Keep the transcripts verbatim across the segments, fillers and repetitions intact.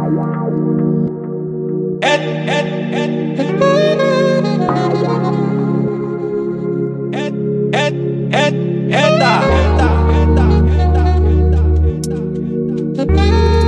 Ed, ed, ed, ed, ed, ed, Edda, Edda, Edda, Edda,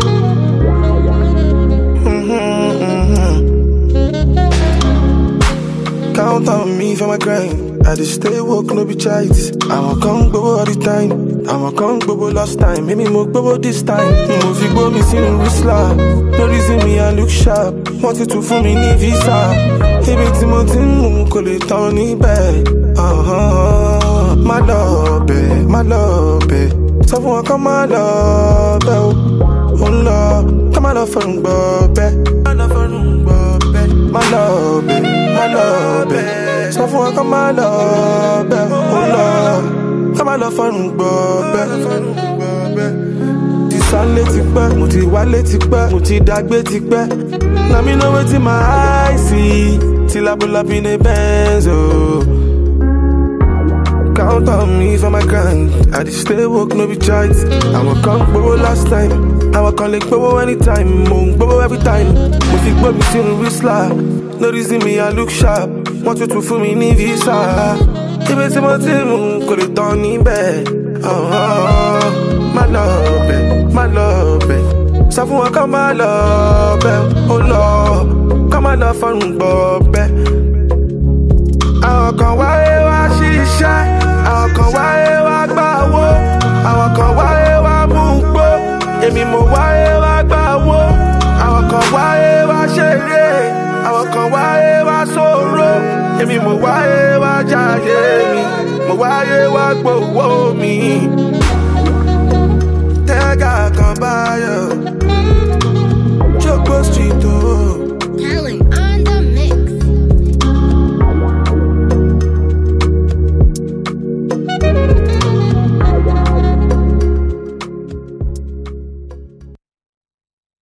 Count on me for my grind. I just stay woke, no be chides. I'ma come go all the time. I'ma come go last time. Maybe more go this time. Mo fi go me see no slap. No reason me I look sharp. Wanted to for me ní visa. Ibi tí mo ti ń mú kò lè tán níbẹ̀. Uh-huh. Má lọ bẹ̀, má lọ bẹ̀. Sọ fún wọn kán má lọ bẹ̀ o. Ó ń lọ, kán má lọ fọ̀rùn gbọ́ bẹ́. Má lọ fọ̀rùn gbọ́ bẹ́. Má lọ bẹ̀, má lọ bẹ̀. Sọ fún wọn kán má lọ bẹ̀. Ó ń lọ, kán má lọ fọ̀rùn gbọ́ bẹ́. Ti sálé ti pẹ́, mo ti wálé ti pẹ́, mo ti dàgbé ti pẹ́. Na me know wetin my eye see. Till I pull up in a Benz, oh. Count on me for my grind. I just stay woke, no be chides. I'ma come gbogbo last time. I'ma come like gbogbo anytime. Mo ń gbogbo every time. Mo fi gbọ́ mi sínú wristler. No reason me I look sharp. Wọ́n tuntun fún mi ní visa. Ibi tí mo ti mú kò lè tán níbẹ̀. Uh-huh. Má lọ bẹ̀, má lọ bẹ̀. Sọ fún wọn kán má lọ bẹ̀. Ó lọ, kán má lọ fọ̀rùn gbọ́ bẹ́. Àwọn kan wáyé wá ṣiṣẹ́. Àwọn kan wáyé wá gbàwó. Àwọn kan wáyé wá mú gbó. Èmi mo wáyé wá gbàwó. Àwọn kan wáyé wá ṣeré. Àwọn kan wáyé wá sọ̀rọ̀. Èmi mo wáyé wá jayé mi. Mo wáyé wá gbowó mi.